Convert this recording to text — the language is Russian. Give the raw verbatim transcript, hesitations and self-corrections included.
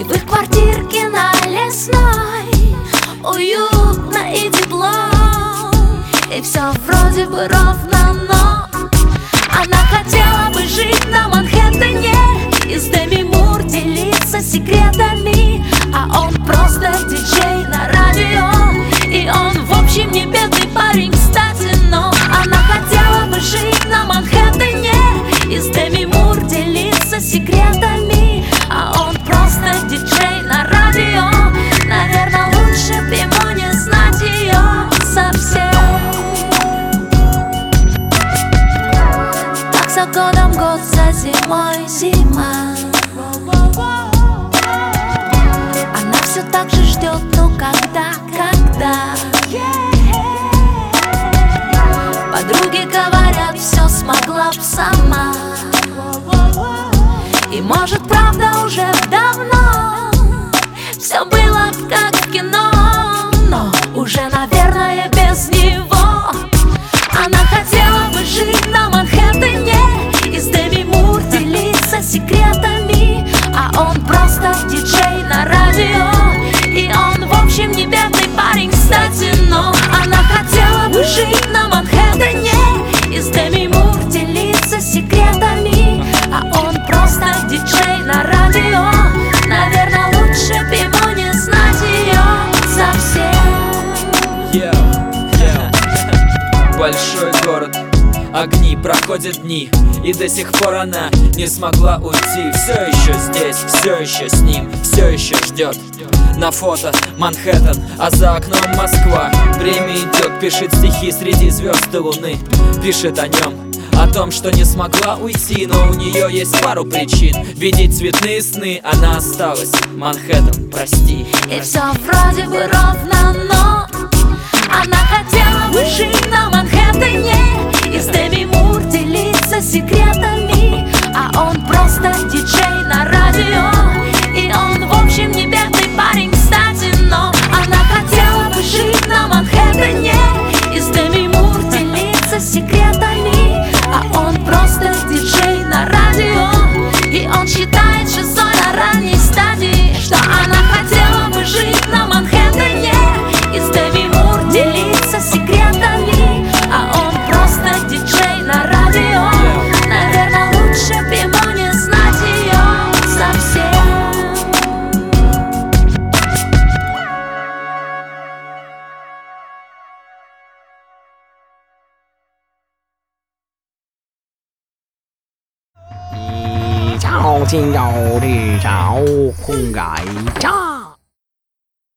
В их квартирке на Лесной уютно и тепло, и все вроде бы ровно, но она хотела бы жить на Манхэттене и с Деми Мур делиться секретами, а он просто диджей на радио. И он в общем не бедный парень, кстати, но она хотела бы жить на Манхэттене и с Деми Мур делиться секретами, а он просто диджей на радио. Наверное, лучше б ему не знать ее совсем. Так за годом год, за зимой зима. Она все так же ждет, ну когда, когда. Подруги говорят, все смогла б сама. И может правда уже давно все было как в кино, но уже, наверное, без него. Она хотела бы жить на Манхэттене и с Деми Мур делиться секретами, а он просто диджей на радио. И он в общем не бедный парень, кстати, но она хотела бы жить на Манхэттене и с Деми Мур делиться секретами, а он просто диджей на радио. Наверное, лучше б ему не знать ее совсем. Йоу, йоу. Большой город, огни, проходят дни, и до сих пор она не смогла уйти. Все еще здесь, все еще с ним, все еще ждет. На фото Манхэттен, а за окном Москва. Время идет, пишет стихи среди звезд и луны. Пишет о нем, о том, что не смогла уйти, но у нее есть пару причин видеть цветные сны. Она осталась, Манхэттен, прости. И все вроде бы ровно, но она хотела бы жить на Манхэттене и с Деми Мур делиться секретами, а он просто диджей на радио. И он в общем не бедный парень, кстати, но она хотела бы жить на Манхэттене и с Деми Мур делиться секретами, а он просто диджей на радио. И он считает шизой на ранней стадии, что она хотела бы жить на Манхэттене и с Деми Мур делиться секретами, а он просто диджей на радио. Наверное, лучше б ему не знать ее совсем. Chào, xin chào thì chào khung gái cha.